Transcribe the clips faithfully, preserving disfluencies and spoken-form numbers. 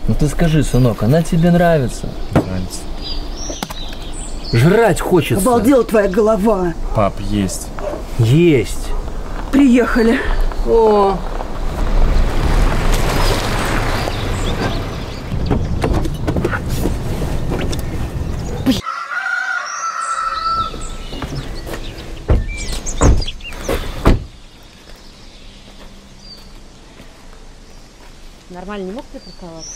Ну ты скажи, сынок, она тебе нравится? Нравится. Жрать хочется. Обалдела твоя голова. Пап, есть. Есть. Приехали. О. Нормально не мог припарковаться?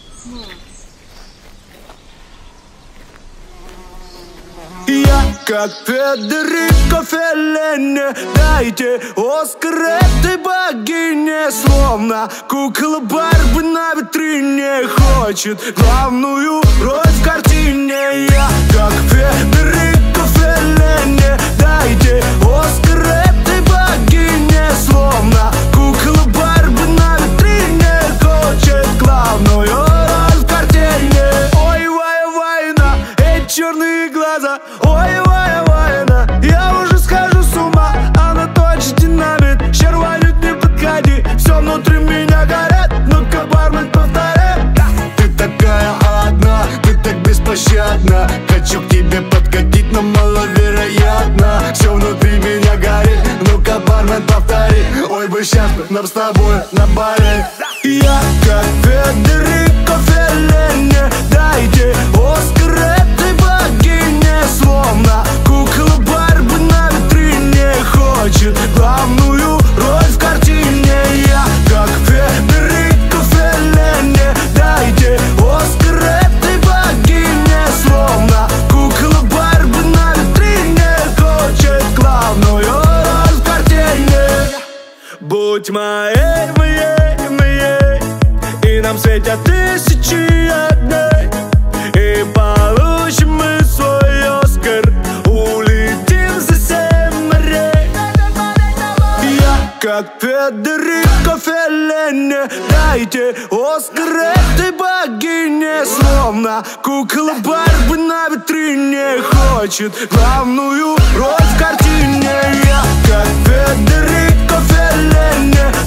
Я как Федерико Феллини, дайте Оскар этой богине. Словно кукла Барби на витрине хочет главную роль в картине. Я как Федерико Феллини, дайте Оскар этой богине. Словно кукла Барби на витрине хочет главную роль в картине. Ой, вай, вайна, эти черные глаза. Ой, вай, вайна, я уже схожу с ума. Она точно динамит, щерванит, не подходи. Все внутри меня горят, ну-ка, бармен, повторяй. Ты такая одна, ты так беспощадна. Хочу к тебе подкатить, но маловероятно. Все внутри меня горит, ну-ка, бармен, повтори. Ой, бы сейчас нам с тобой на баре. Я как Федерико Феллини, дайте Оскар этой богине. Словно кукла Барби на витрине хочет главную роль в картине. Я как Федерико Феллини, дайте Оскар этой богине. Словно кукла Барби на витрине хочет главную роль в картине. Будь моей, моей, моей, и нам светят тысячи огней. И получим мы свой Оскар, улетим за семь морей. Я как Федерико Феллини, дайте Оскар этой богине. Словно кукла Барби на витрине хочет главную роль в картине. Я как Федерико Феллини,